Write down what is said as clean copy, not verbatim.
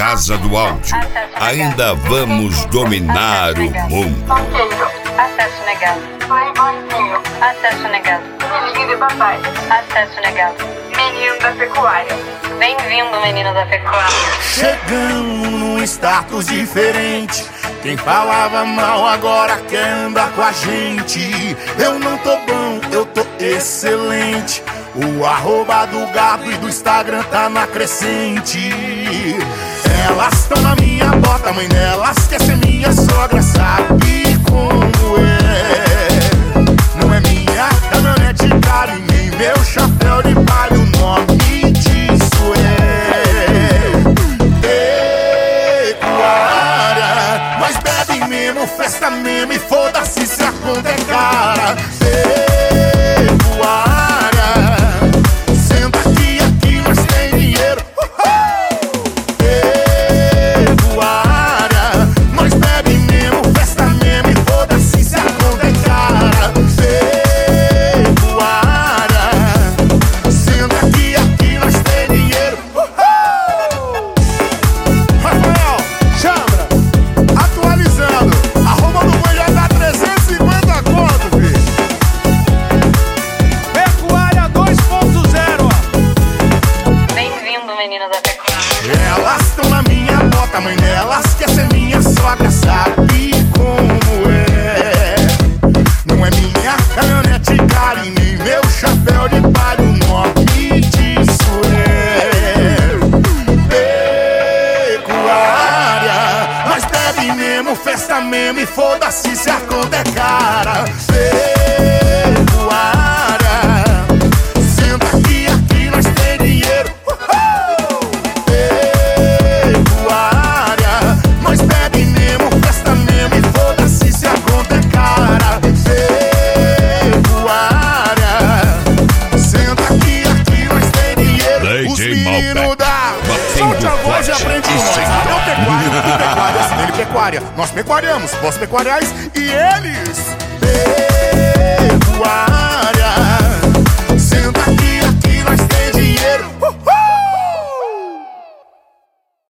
Casa do Áudio. Ainda vamos dominar o mundo. Acesso negado. Playboyzinho. Acesso negado. Filhinho de papai. Acesso negado. Menino da pecuária. Bem-vindo, menino da pecuária. Chegamos num status diferente. Quem falava mal agora quer andar com a gente. Eu não tô bom, eu tô excelente. O arroba do gado e do Instagram tá na crescente. Elas tão na minha bota, mãe delas quer ser minha sogra. Sabe como é? Não é minha caminhonete cara e nem meu chapéu de palha. O nome disso é pecuária. Nós bebe mesmo, festa mesmo e foda-se se a conta é cara. Elas estão na minha bota, mãe delas quer ser minha sogra. Sabe como é? Não é minha caminhonete cara e nem meu chapéu de palha. O nome disso é pecuária. Nós bebe mesmo, festa mesmo e foda-se se a conta é cara. Solte a voz e aprende nós. Abel Pecuária, pecuária, assim ele pecuária. Nós pecuariamos, vós pecuariais e eles.